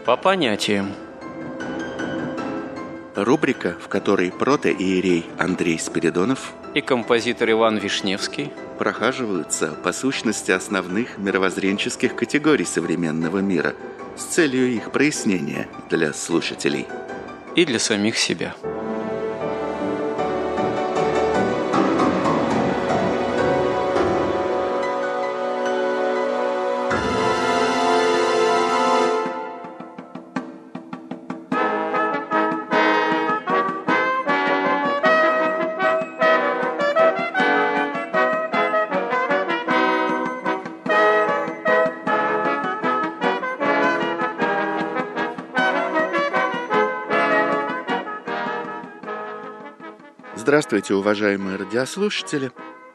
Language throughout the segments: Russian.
По понятиям. Рубрика, в которой протоиерей Андрей Спиридонов и композитор Иван Вишневский прохаживаются по сущности основных мировоззренческих категорий современного мира с целью их прояснения для слушателей. И для самих себя. Здравствуйте, уважаемые радиослушатели!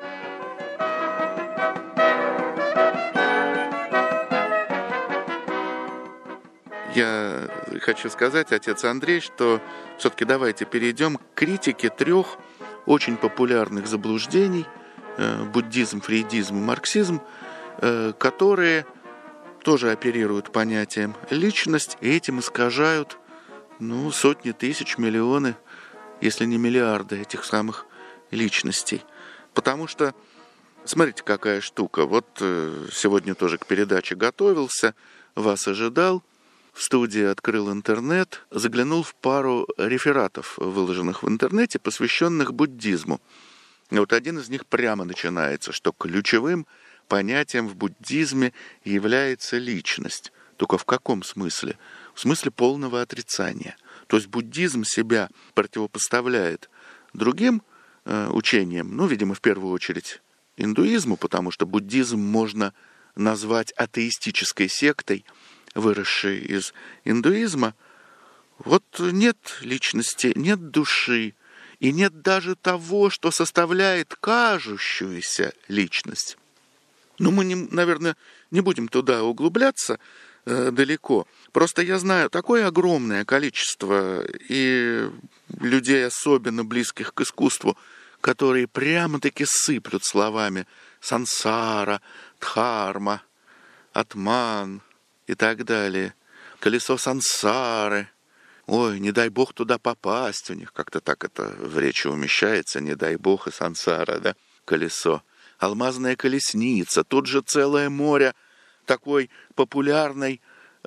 Я хочу сказать, отец Андрей, что все-таки давайте перейдем к критике 3 очень популярных заблуждений – буддизм, фрейдизм и марксизм, которые тоже оперируют понятием личность и этим искажают сотни тысяч, миллионы, если не миллиарды этих самых личностей. Потому что, смотрите, какая штука. Вот сегодня тоже к передаче готовился, вас ожидал, в студии открыл интернет, заглянул в пару рефератов, выложенных в интернете, посвященных буддизму. И вот один из них прямо начинается, что ключевым понятием в буддизме является личность. Только в каком смысле? В смысле полного отрицания. То есть буддизм себя противопоставляет другим учениям, видимо, в первую очередь индуизму, потому что буддизм можно назвать атеистической сектой, выросшей из индуизма. Вот нет личности, нет души, и нет даже того, что составляет кажущуюся личность. Мы, наверное, не будем туда углубляться далеко. Просто я знаю такое огромное количество и людей, особенно близких к искусству, которые прямо-таки сыплют словами сансара, дхарма, атман и так далее. Колесо сансары. Ой, не дай бог туда попасть. У них как-то так это в речи умещается. Не дай бог и сансара, да? Колесо. Алмазная колесница. Тут же целое море такой популярной,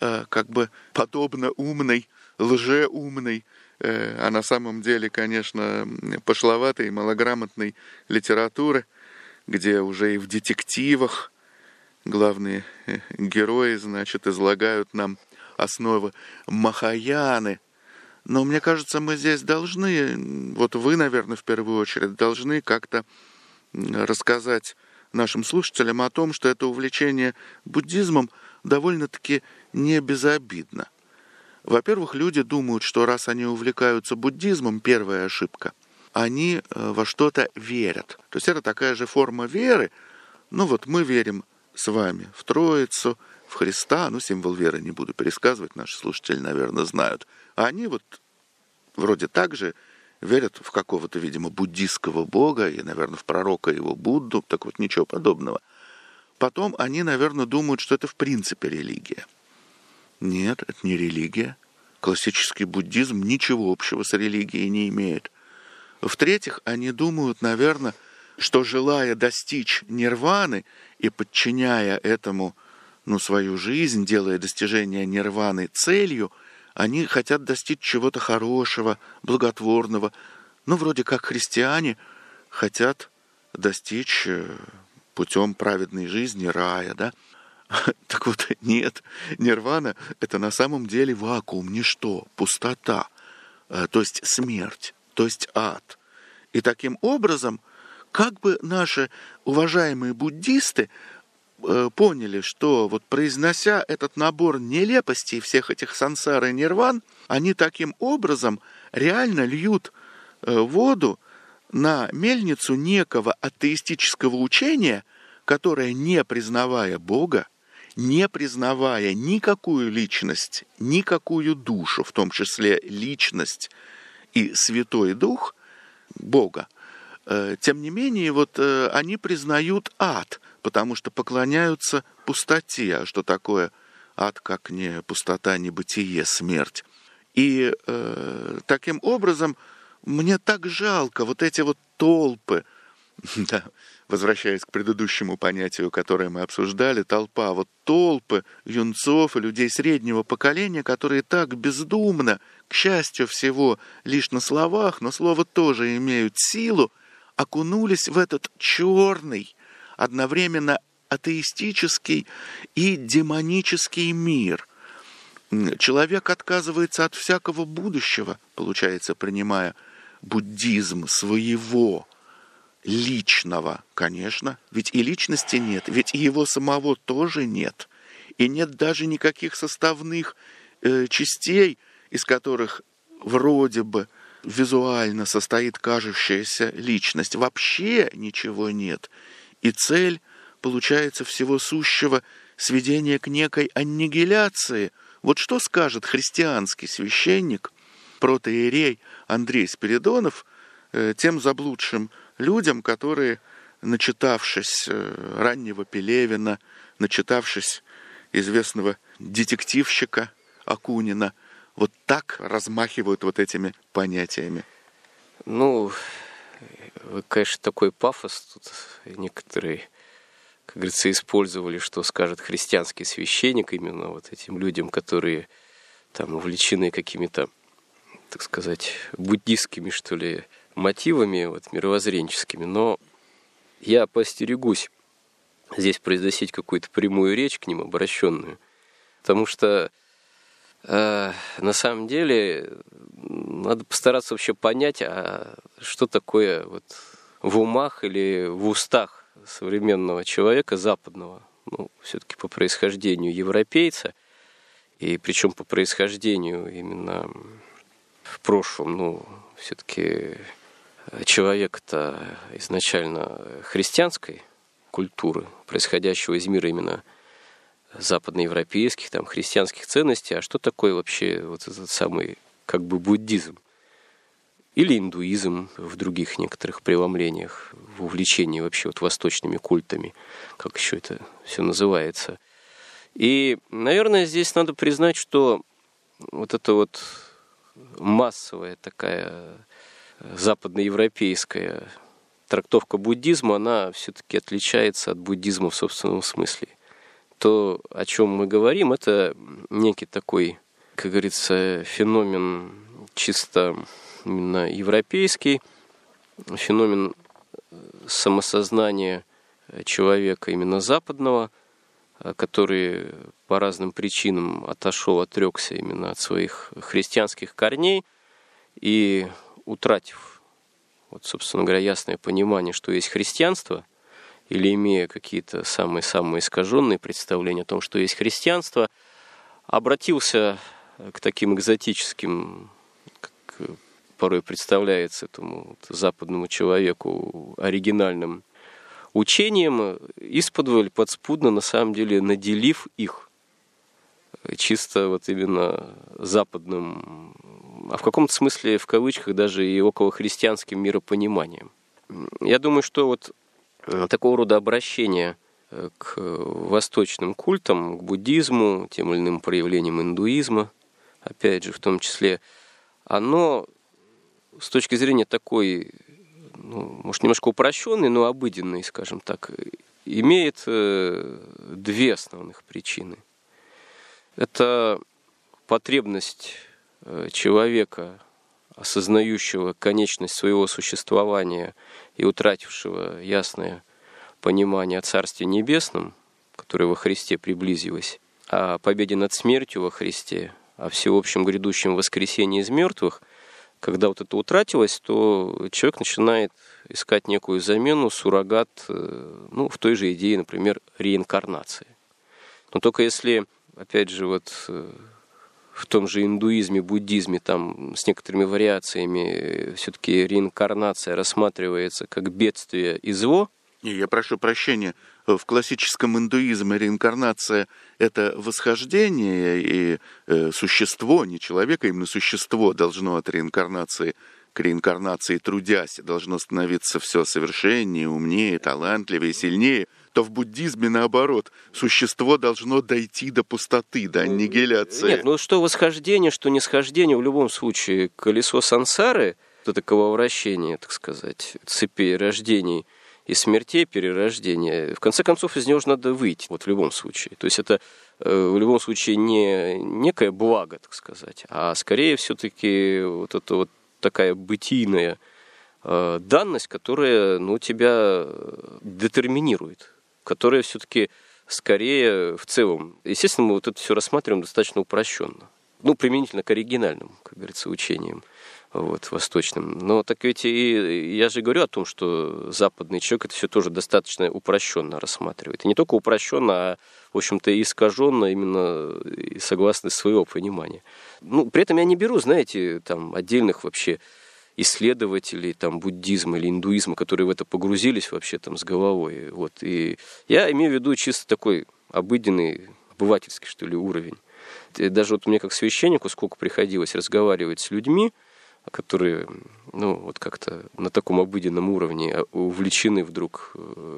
подобно умной, лжеумной, а на самом деле, конечно, пошловатой, малограмотной литературы, где уже и в детективах главные герои, излагают нам основы Махаяны. Но мне кажется, мы здесь должны, вы, наверное, в первую очередь, должны как-то рассказать нашим слушателям о том, что это увлечение буддизмом довольно-таки не безобидно. Во-первых, люди думают, что раз они увлекаются буддизмом, первая ошибка, они во что-то верят. То есть это такая же форма веры. Мы верим с вами в Троицу, в Христа. Символ веры не буду пересказывать, наши слушатели, наверное, знают. А они вроде так же верят в какого-то, видимо, буддийского бога и, наверное, в пророка его Будду. Так вот, ничего подобного. Потом они, наверное, думают, что это в принципе религия. Нет, это не религия. Классический буддизм ничего общего с религией не имеет. В-третьих, они думают, наверное, что, желая достичь нирваны и подчиняя этому свою жизнь, делая достижение нирваны целью, они хотят достичь чего-то хорошего, благотворного. Вроде как христиане хотят достичь путем праведной жизни рая, да? Так вот, нет, нирвана – это на самом деле вакуум, ничто, пустота, то есть смерть, то есть ад. И таким образом, как бы наши уважаемые буддисты поняли, что произнося этот набор нелепостей всех этих сансар и нирван, они таким образом реально льют воду на мельницу некого атеистического учения, которое, не признавая Бога, не признавая никакую личность, никакую душу, в том числе личность и Святой Дух Бога, тем не менее, они признают ад, потому что поклоняются пустоте. А что такое ад как не пустота, не бытие, смерть. И таким образом мне так жалко вот эти вот толпы, да, возвращаясь к предыдущему понятию, которое мы обсуждали, толпа, вот толпы юнцов и людей среднего поколения, которые так бездумно, к счастью всего, лишь на словах, но слова тоже имеют силу, окунулись в этот черный, одновременно атеистический и демонический мир. Человек отказывается от всякого будущего, получается, принимая буддизм своего, личного, конечно, ведь и личности нет, ведь и его самого тоже нет. И нет даже никаких составных частей, из которых вроде бы визуально состоит кажущаяся личность. Вообще ничего нет. И цель, получается, всего сущего сведение к некой аннигиляции. Вот что скажет христианский священник, протоиерей Андрей Спиридонов, тем заблудшим людям, которые, начитавшись раннего Пелевина, начитавшись известного детективщика Акунина, вот так размахивают вот этими понятиями? Ну, вы, конечно, такой пафос тут некоторые, как говорится, использовали, что скажет христианский священник именно вот этим людям, которые там увлечены какими-то, так сказать, буддистскими, что ли, мотивами вот, мировоззренческими. Но я поостерегусь здесь произносить какую-то прямую речь к ним обращенную, потому что на самом деле надо постараться вообще понять, а что такое вот в умах или в устах современного человека, западного, ну, все-таки по происхождению европейца, и причем по происхождению именно в прошлом, ну, все-таки человека-то изначально христианской культуры, происходящего из мира именно западноевропейских, там, христианских ценностей, а что такое вообще вот этот самый, как бы, буддизм? Или индуизм в других некоторых преломлениях, в увлечении вообще вот восточными культами, как еще это все называется. И, наверное, здесь надо признать, что вот эта вот массовая такая западноевропейская трактовка буддизма, она все-таки отличается от буддизма в собственном смысле. То, о чем мы говорим, это некий такой, как говорится, феномен чисто именно европейский, феномен самосознания человека именно западного, который по разным причинам отрекся именно от своих христианских корней и, утратив, вот, собственно говоря, ясное понимание, что есть христианство, или имея какие-то самые-самые искаженные представления о том, что есть христианство, обратился к таким экзотическим, как порой представляется этому западному человеку, оригинальным учением, исподволь, подспудно, на самом деле, наделив их чисто вот именно западным, а в каком-то смысле, в кавычках, даже и околохристианским миропониманием. Я думаю, что вот такого рода обращение к восточным культам, к буддизму, тем или иным проявлениям индуизма, опять же, в том числе, оно с точки зрения такой, ну, может, немножко упрощенной, но обыденной, скажем так, имеет две основных причины. Это потребность человека, осознающего конечность своего существования и утратившего ясное понимание о Царстве Небесном, которое во Христе приблизилось, о победе над смертью во Христе, о всеобщем грядущем воскресении из мертвых, когда вот это утратилось, то человек начинает искать некую замену, суррогат, ну, в той же идее, например, реинкарнации. Но только если, опять же, вот в том же индуизме, буддизме, там с некоторыми вариациями все-таки реинкарнация рассматривается как бедствие и зло. Я прошу прощения, в классическом индуизме реинкарнация – это восхождение, и существо, не человек, а именно существо должно от реинкарнации к реинкарнации, трудясь, должно становиться все совершеннее, умнее, талантливее, сильнее. что в буддизме, наоборот, существо должно дойти до пустоты, до аннигиляции. Нет, ну что восхождение, что нисхождение, в любом случае, колесо сансары, это крововращение, так сказать, цепи рождений и смертей, перерождения, в конце концов, из него же надо выйти, вот в любом случае. То есть это в любом случае не некое благо, так сказать, а скорее все-таки вот это вот такая бытийная данность, которая, ну, тебя детерминирует, которая все-таки скорее в целом. Естественно, мы вот это все рассматриваем достаточно упрощенно. Ну, применительно к оригинальным, как говорится, учениям, вот, восточным. Но так ведь и я же говорю о том, что западный человек это все тоже достаточно упрощенно рассматривает. И не только упрощенно, а, в общем-то, и искаженно именно согласно своего понимания. Ну, при этом я не беру, знаете, там, отдельных вообще исследователей там, буддизма или индуизма, которые в это погрузились вообще там с головой. Вот. И я имею в виду чисто такой обыденный, обывательский, что ли, уровень. И даже вот мне как священнику сколько приходилось разговаривать с людьми, которые, ну, вот как-то на таком обыденном уровне увлечены вдруг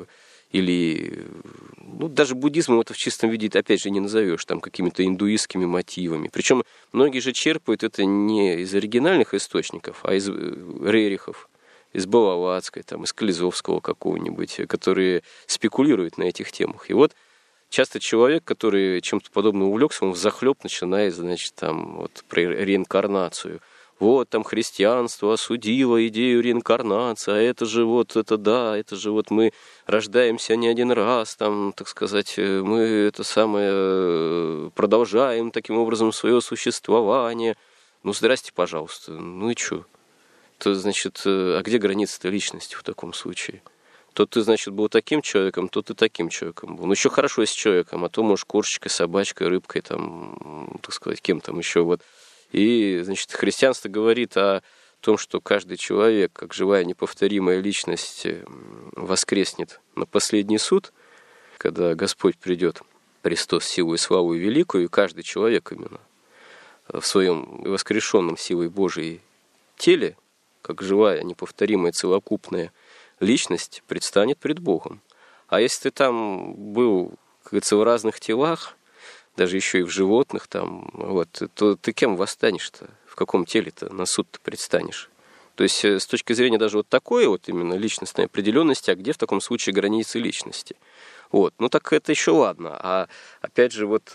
или, ну, даже буддизмом это в чистом виде, опять же, не назовешь, там, какими-то индуистскими мотивами. Причем многие же черпают это не из оригинальных источников, а из Рерихов, из Блаватской, там, из Клизовского какого-нибудь, которые спекулируют на этих темах. И вот часто человек, который чем-то подобным увлекся, он взахлеб начинает, значит, там, вот, про реинкарнацию. Вот там христианство осудило идею реинкарнации, а это же вот, это да, это же вот мы рождаемся не один раз, там, так сказать, мы это самое продолжаем таким образом свое существование. Ну, здрасте, пожалуйста, ну и что? То, значит, а где граница-то личности в таком случае? То ты, значит, был таким человеком, то ты таким человеком был. Ну, еще хорошо с человеком, а то, может, кошечкой, собачкой, рыбкой, там, так сказать, кем там еще вот. И, значит, христианство говорит о том, что каждый человек, как живая неповторимая личность, воскреснет на последний суд, когда Господь придет, Христос, силу и славу великую, и каждый человек именно в своем воскрешенном силой Божией теле, как живая неповторимая целокупная личность, предстанет пред Богом. А если ты там был, как говорится, в разных телах, даже еще и в животных, там, вот, то ты кем восстанешь-то? В каком теле-то на суд-то предстанешь? То есть, с точки зрения даже вот такой вот именно личностной определенности, а где в таком случае границы личности? Вот. Ну так это еще ладно. А опять же, вот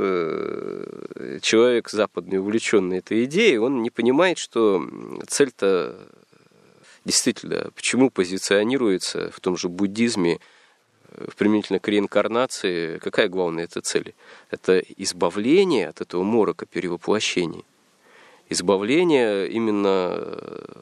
человек западный, увлеченный этой идеей, он не понимает, что цель-то действительно, почему позиционируется в том же буддизме, применительно к реинкарнации, какая главная эта цель? Это избавление от этого морока перевоплощений. Избавление именно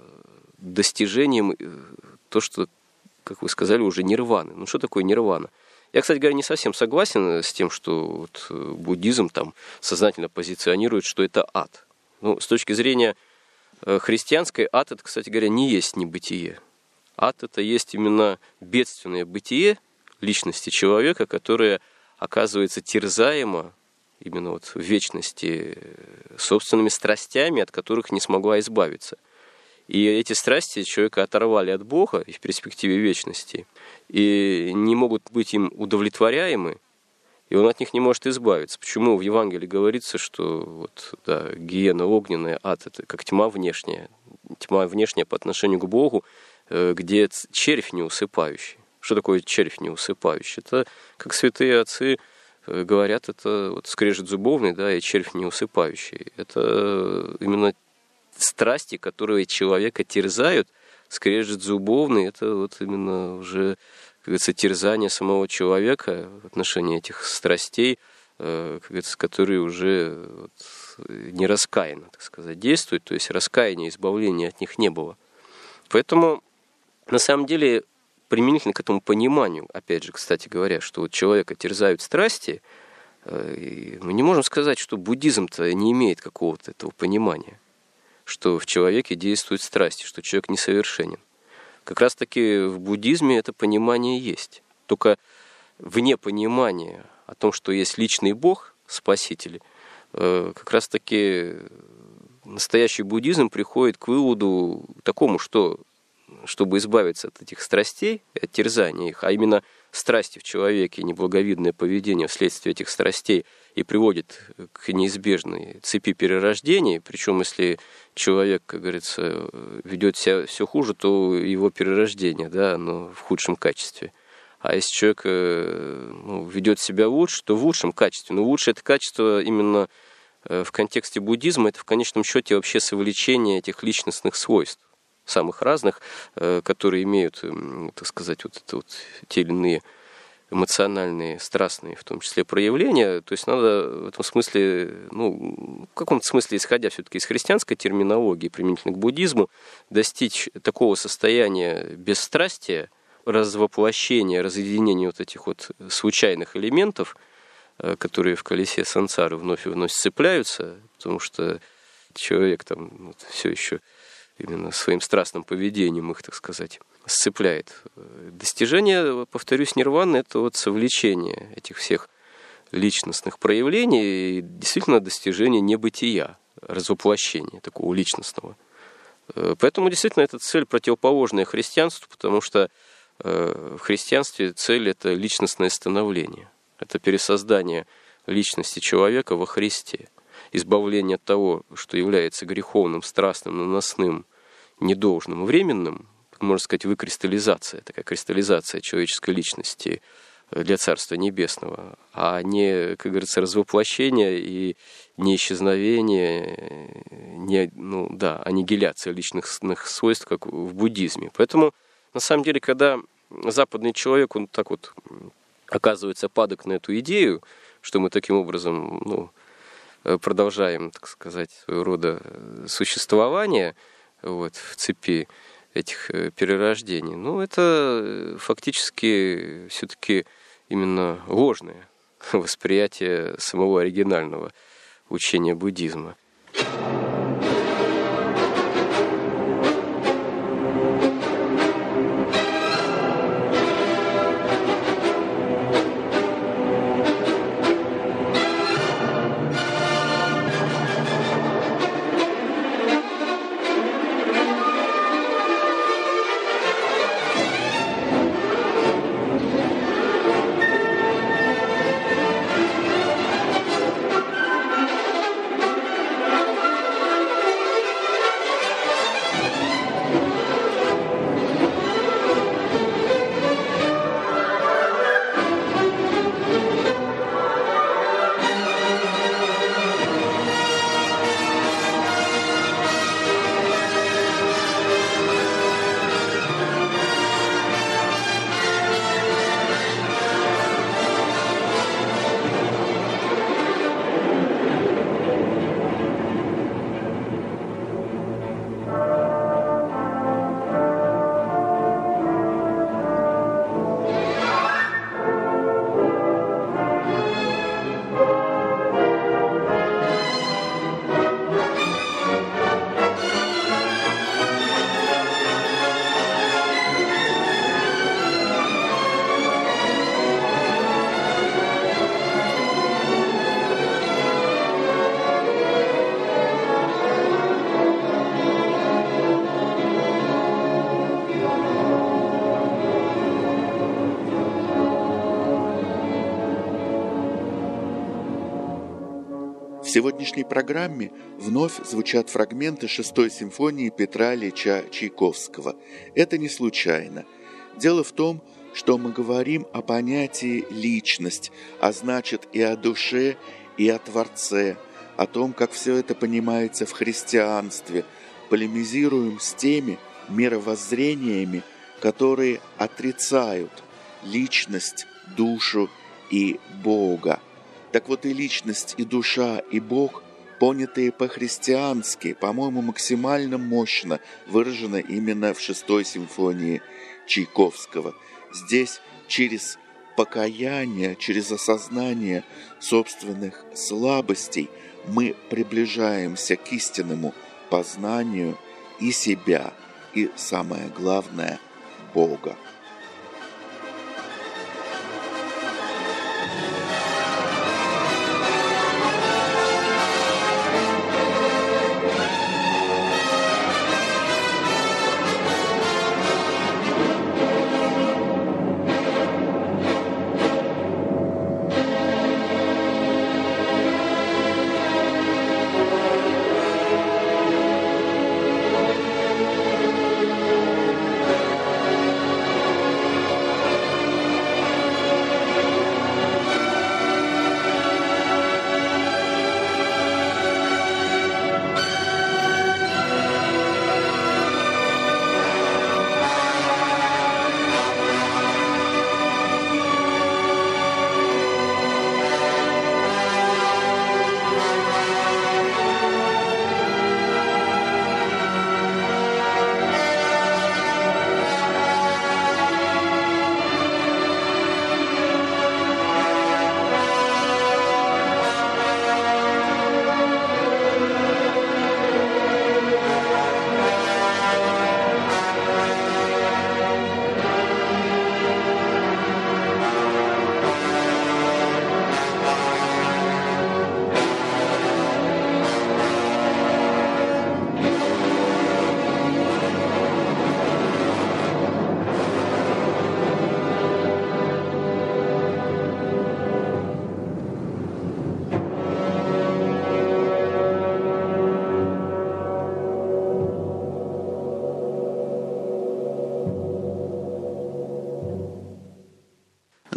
достижением то, что, как вы сказали, уже нирваны. Ну что такое нирвана? Я, кстати говоря, не совсем согласен с тем, что вот буддизм там сознательно позиционирует, что это ад. Ну, с точки зрения христианской, ад это, кстати говоря, не есть небытие. Ад это есть именно бедственное бытие личности человека, которая оказывается терзаема именно вот в вечности собственными страстями, от которых не смогла избавиться. И эти страсти человека оторвали от Бога и в перспективе вечности, и не могут быть им удовлетворяемы, и он от них не может избавиться. Почему в Евангелии говорится, что вот, да, гиена огненная, ад, это как тьма внешняя по отношению к Богу, где червь неусыпающий. Что такое червь неусыпающий? Это, как святые отцы говорят, это вот скрежет зубовный, да, и червь неусыпающий. Это именно страсти, которые человека терзают, скрежет зубовный, это вот именно уже, как говорится, терзание самого человека в отношении этих страстей, как говорится, которые уже вот не раскаянно, так сказать, действуют, то есть раскаяния, избавления от них не было. Поэтому, на самом деле, применительно к этому пониманию, опять же, кстати говоря, что вот человека терзают страсти, мы не можем сказать, что буддизм-то не имеет какого-то этого понимания, что в человеке действуют страсти, что человек несовершенен. Как раз-таки в буддизме это понимание есть. Только вне понимания о том, что есть личный Бог, Спаситель, как раз-таки настоящий буддизм приходит к выводу такому, что чтобы избавиться от этих страстей, от терзания их, а именно страсти в человеке, неблаговидное поведение вследствие этих страстей и приводит к неизбежной цепи перерождений, причем если человек, как говорится, ведет себя все хуже, то его перерождение, да, оно в худшем качестве. А если человек ведет себя лучше, то в лучшем качестве. Но лучше это качество именно в контексте буддизма, это в конечном счете вообще совлечение этих личностных свойств, самых разных, которые имеют, так сказать, те или иные эмоциональные, страстные, в том числе, проявления. То есть надо в этом смысле, в каком-то смысле, исходя все-таки из христианской терминологии, применительно к буддизму, достичь такого состояния бесстрастия, развоплощения, разъединения вот этих вот случайных элементов, которые в колесе сансары вновь и вновь сцепляются, потому что человек там все еще именно своим страстным поведением их, так сказать, сцепляет. Достижение, повторюсь, нирваны – это вот совлечение этих всех личностных проявлений и действительно достижение небытия, развоплощения такого личностного. Поэтому действительно эта цель противоположная христианству, потому что в христианстве цель – это личностное становление, это пересоздание личности человека во Христе, избавление от того, что является греховным, страстным, наносным, недолжным, временным, можно сказать, выкристаллизация, такая кристаллизация человеческой личности для Царства Небесного, а не, как говорится, развоплощение и не исчезновение, не, аннигиляция личностных свойств, как в буддизме. Поэтому, на самом деле, когда западный человек, он так вот оказывается падок на эту идею, что мы таким образом продолжаем, так сказать, своего рода существование в цепи этих перерождений, это фактически все-таки именно ложное восприятие самого оригинального учения буддизма. В сегодняшней программе вновь звучат фрагменты 6-й симфонии Петра Ильича Чайковского. Это не случайно. Дело в том, что мы говорим о понятии «личность», а значит и о душе, и о Творце, о том, как все это понимается в христианстве, полемизируем с теми мировоззрениями, которые отрицают личность, душу и Бога. Так вот и личность, и душа, и Бог, понятые по-христиански, по-моему, максимально мощно выражены именно в 6-й симфонии Чайковского. Здесь через покаяние, через осознание собственных слабостей мы приближаемся к истинному познанию и себя, и, самое главное, Бога.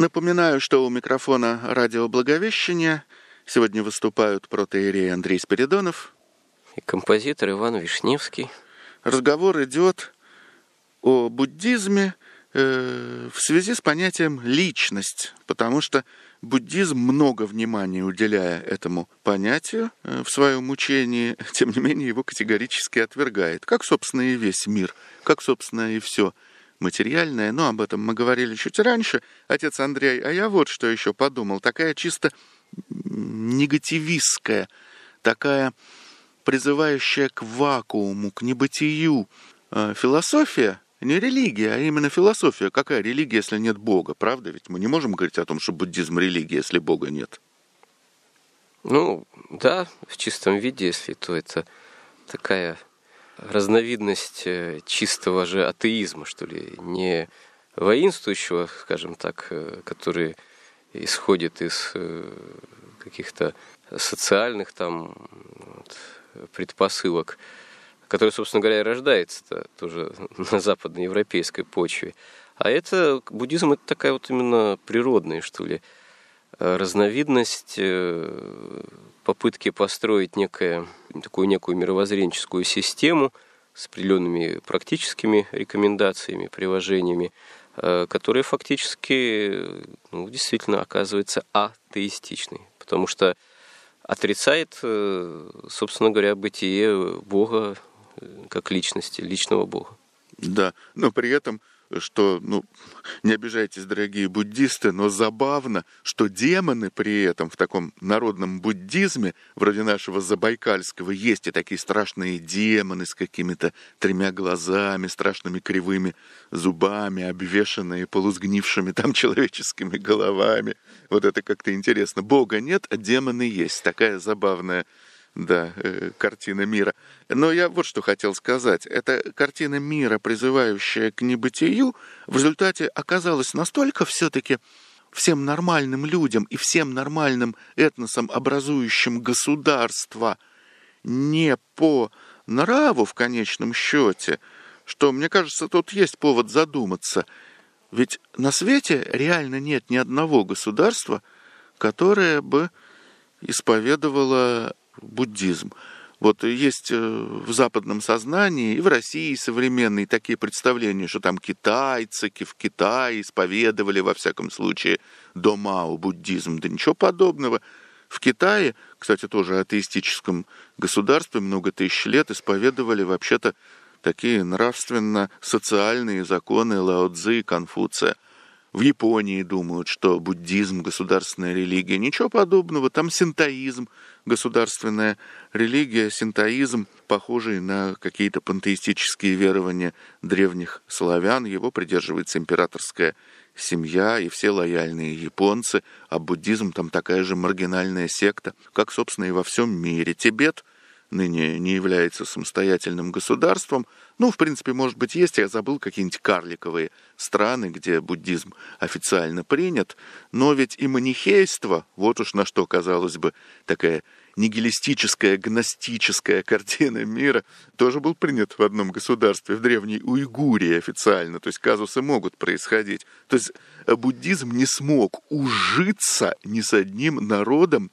Напоминаю, что у микрофона радио «Благовещение» сегодня выступают протоиерей Андрей Спиридонов и композитор Иван Вишневский. Разговор идет о буддизме в связи с понятием «личность», потому что буддизм, много внимания уделяя этому понятию в своем учении, тем не менее его категорически отвергает, как, собственно, и весь мир, как, собственно, и все материальное. Но об этом мы говорили чуть раньше, отец Андрей. А я вот что еще подумал. Такая чисто негативистская, такая призывающая к вакууму, к небытию философия, не религия, а именно философия. Какая религия, если нет Бога, правда? Ведь мы не можем говорить о том, что буддизм – религия, если Бога нет. Ну, да, в чистом виде, если то это такая разновидность чистого же атеизма, что ли, не воинствующего, скажем так, который исходит из каких-то социальных там предпосылок, который, собственно говоря, и рождается тоже на западноевропейской почве. А это буддизм, это такая вот именно природная, что ли, разновидность попытки построить такую некую мировоззренческую систему с определенными практическими рекомендациями, приложениями, которая фактически действительно оказывается атеистичной, потому что отрицает, собственно говоря, бытие Бога как личности, личного Бога. Да, но при этом, что, не обижайтесь, дорогие буддисты, но забавно, что демоны при этом в таком народном буддизме, вроде нашего забайкальского, есть и такие страшные демоны с какими-то 3 глазами, страшными кривыми зубами, обвешанные полусгнившими там человеческими головами. Вот это как-то интересно. Бога нет, а демоны есть. Такая забавная, да, картина мира. Но я вот что хотел сказать. Эта картина мира, призывающая к небытию, в результате оказалась настолько все-таки всем нормальным людям и всем нормальным этносам, образующим государство, не по нраву в конечном счете, что, мне кажется, тут есть повод задуматься. Ведь на свете реально нет ни одного государства, которое бы исповедовало буддизм. Вот есть в западном сознании и в России современные такие представления, что там китайцы в Китае исповедовали, во всяком случае, до Мао буддизм. Да ничего подобного. В Китае, кстати, тоже атеистическом государстве, много тысяч лет исповедовали вообще-то такие нравственно-социальные законы Лао Цзы и Конфуция. В Японии думают, что буддизм – государственная религия. Ничего подобного. Там синтоизм – государственная религия. Синтоизм, похожий на какие-то пантеистические верования древних славян. Его придерживается императорская семья и все лояльные японцы. А буддизм там такая же маргинальная секта, как, собственно, и во всем мире. Тибет ныне не является самостоятельным государством. В принципе, может быть, есть, я забыл, какие-нибудь карликовые страны, где буддизм официально принят, но ведь и манихейство, вот уж на что, казалось бы, такая нигилистическая, гностическая картина мира, тоже был принят в одном государстве, в древней Уйгурии официально, то есть казусы могут происходить. То есть буддизм не смог ужиться ни с одним народом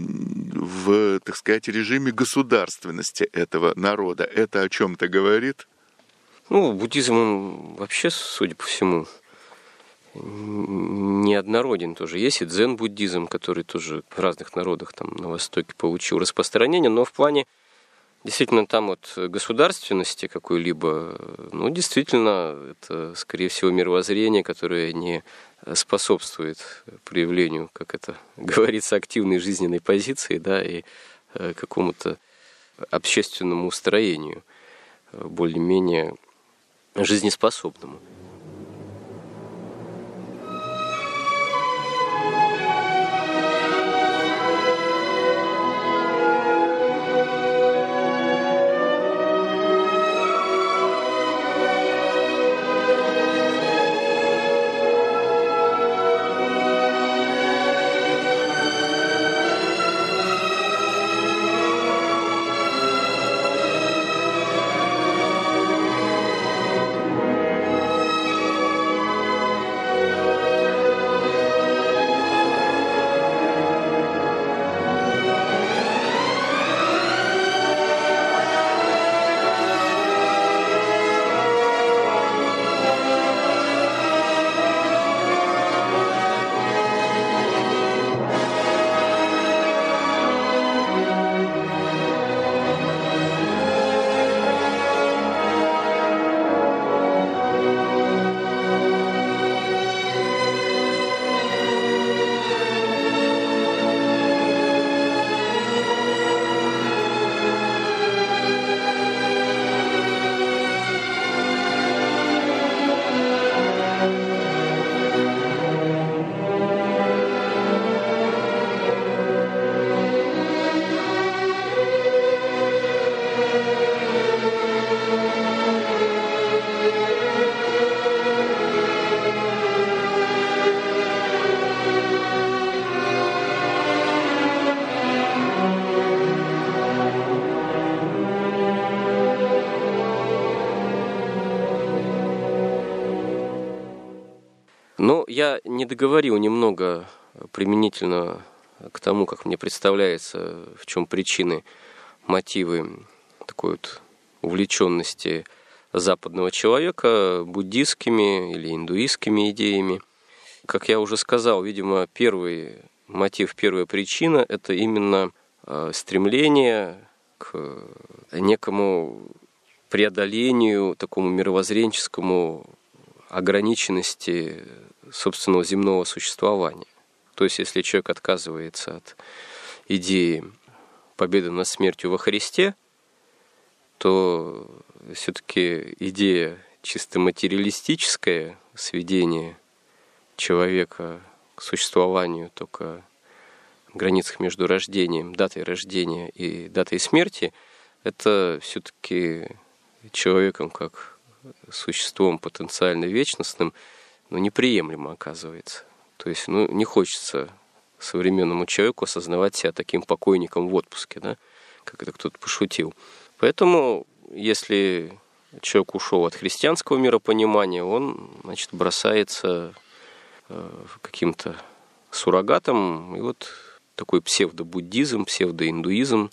в, так сказать, режиме государственности этого народа. Это о чем-то говорит? Буддизм, он вообще, судя по всему, неоднороден тоже. Есть и дзен-буддизм, который тоже в разных народах там на Востоке получил распространение, но в плане действительно там вот государственности какой-либо, действительно, это, скорее всего, мировоззрение, которое не способствует проявлению, как это говорится, активной жизненной позиции, да, и какому-то общественному устроению более-менее жизнеспособному. я не договорил немного применительно к тому, как мне представляется, в чем причины, мотивы такой вот увлеченности западного человека буддистскими или индуистскими идеями. Как я уже сказал, видимо, первый мотив, первая причина – это именно стремление к некому преодолению, такому мировоззренческому ограниченности собственного земного существования. То есть, если человек отказывается от идеи победы над смертью во Христе, то все-таки идея чисто материалистическая, сведение человека к существованию только в границах между рождением, датой рождения и датой смерти, это все-таки человеком как существом потенциально вечностным, неприемлемо оказывается. То есть, не хочется современному человеку осознавать себя таким покойником в отпуске, да, как это кто-то пошутил. Поэтому, если человек ушел от христианского миропонимания, он, значит, бросается каким-то суррогатом, и вот такой псевдобуддизм, псевдоиндуизм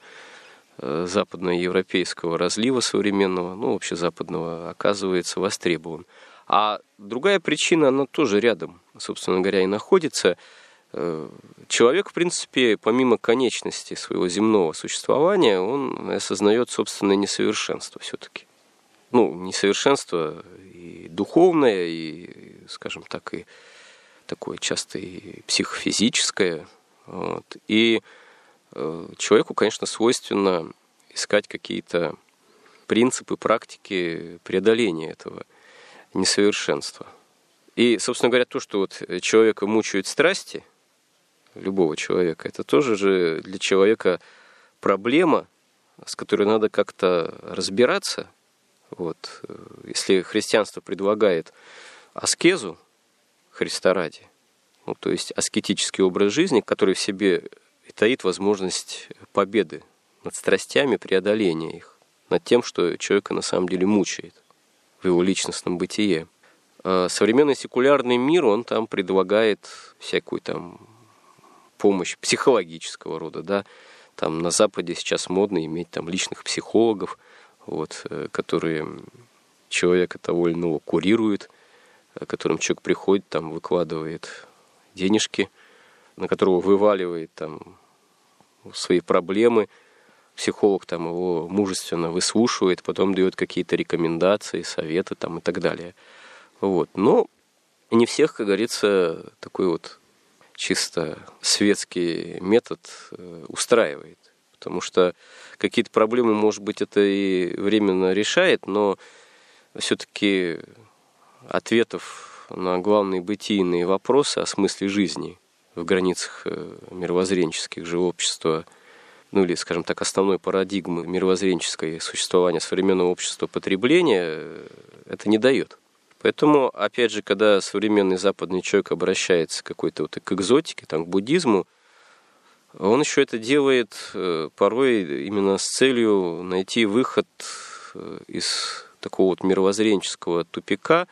западноевропейского разлива современного, вообще западного, оказывается востребован. А другая причина, она тоже рядом, собственно говоря, и находится. Человек, в принципе, помимо конечности своего земного существования, он осознает собственное несовершенство все-таки. Несовершенство и духовное, и, скажем так, и такое часто и психофизическое. Вот. И человеку, конечно, свойственно искать какие-то принципы, практики преодоления этого несовершенства. И, собственно говоря, то, что вот человека мучают страсти, любого человека, это тоже же для человека проблема, с которой надо как-то разбираться. Вот. Если христианство предлагает аскезу Христа ради, то есть аскетический образ жизни, который в себе и таит возможность победы над страстями, преодоления их, над тем, что человека на самом деле мучает в его личностном бытие. А современный секулярный мир, он там предлагает всякую там помощь психологического рода, да. Там на Западе сейчас модно иметь там личных психологов, которые человека того или иного курируют, к которым человек приходит, там выкладывает денежки, на которого вываливает там свои проблемы. Психолог там его мужественно выслушивает, потом дает какие-то рекомендации, советы там и так далее. Но не всех, как говорится, такой вот чисто светский метод устраивает. Потому что какие-то проблемы, может быть, это и временно решает, но все-таки ответов на главные бытийные вопросы о смысле жизни в границах мировоззренческих же общества, или, скажем так, основной парадигмы мировоззренческого существования современного общества потребления, это не дает. Поэтому, опять же, когда современный западный человек обращается к какой-то к экзотике, к буддизму, он еще это делает порой именно с целью найти выход из такого мировоззренческого тупика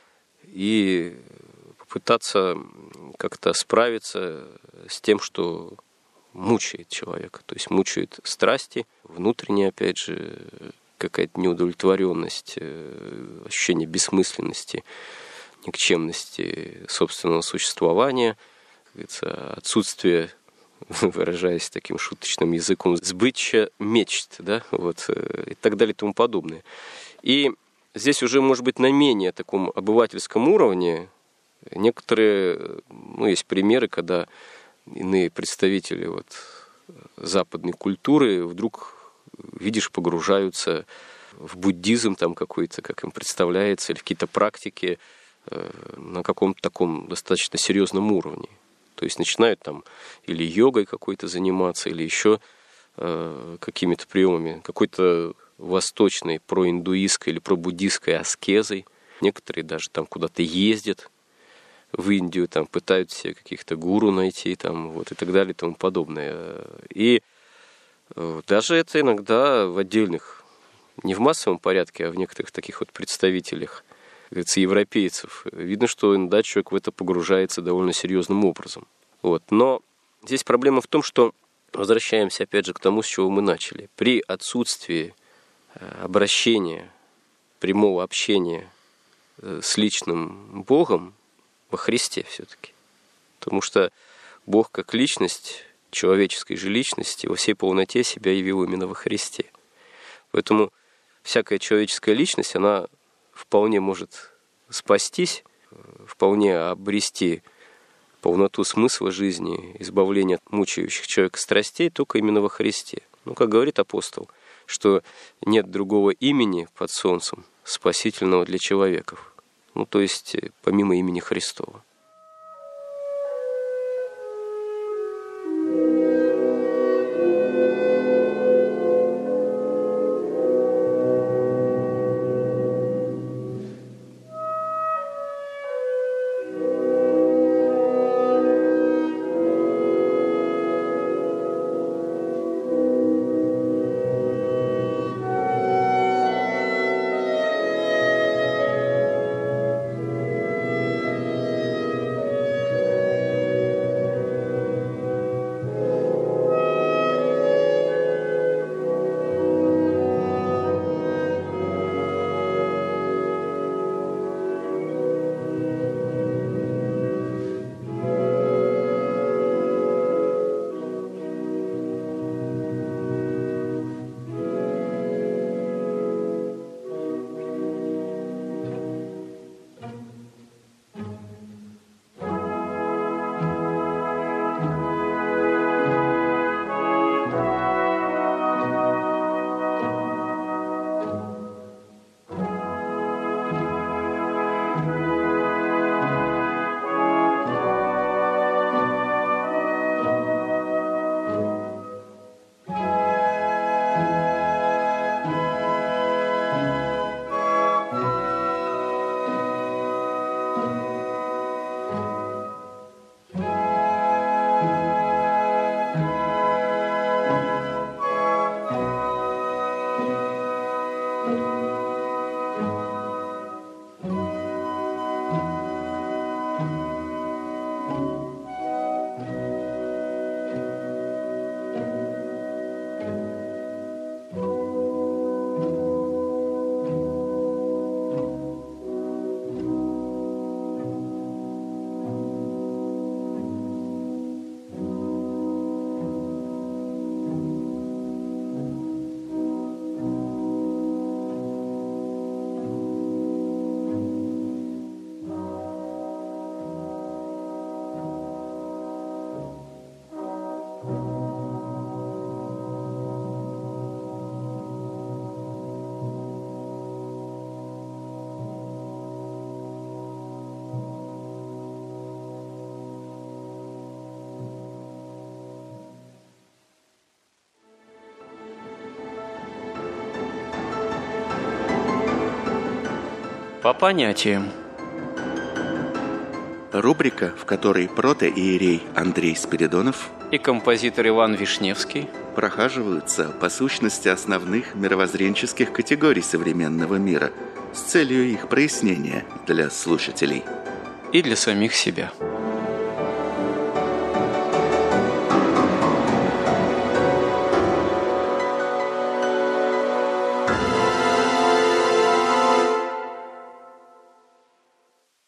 и попытаться как-то справиться с тем, что мучает человека. То есть мучают страсти, внутренняя, опять же, какая-то неудовлетворенность, ощущение бессмысленности, никчемности собственного существования, отсутствие, выражаясь таким шуточным языком, сбытия мечт, да, и так далее и тому подобное. И здесь уже, может быть, на менее таком обывательском уровне некоторые, есть примеры, когда иные представители западной культуры вдруг, видишь, погружаются в буддизм там какой-то, как им представляется, или в какие-то практики на каком-то таком достаточно серьезном уровне. То есть начинают там или йогой какой-то заниматься, или еще какими-то приемами, какой-то восточной проиндуистской или пробуддистской аскезой. Некоторые даже там куда-то ездят в Индию, там пытаются себе каких-то гуру найти, там, и так далее и тому подобное. И даже это иногда в отдельных, не в массовом порядке, а в некоторых таких представителях говорится, европейцев. Видно, что иногда человек в это погружается довольно серьезным образом. Вот. Но здесь проблема в том, что возвращаемся опять же к тому, с чего мы начали. При отсутствии обращения, прямого общения с личным Богом во Христе все-таки. Потому что Бог как личность, человеческой же личности, во всей полноте себя явил именно во Христе. Поэтому всякая человеческая личность, она вполне может спастись, вполне обрести полноту смысла жизни, избавление от мучающих человека страстей только именно во Христе. Как говорит апостол, что нет другого имени под солнцем спасительного для человеков. То есть помимо имени Христова. По понятиям. Рубрика, в которой протоиерей Андрей Спиридонов И композитор Иван Вишневский прохаживаются по сущности основных мировоззренческих категорий современного мира с целью их прояснения для слушателей. и для самих себя.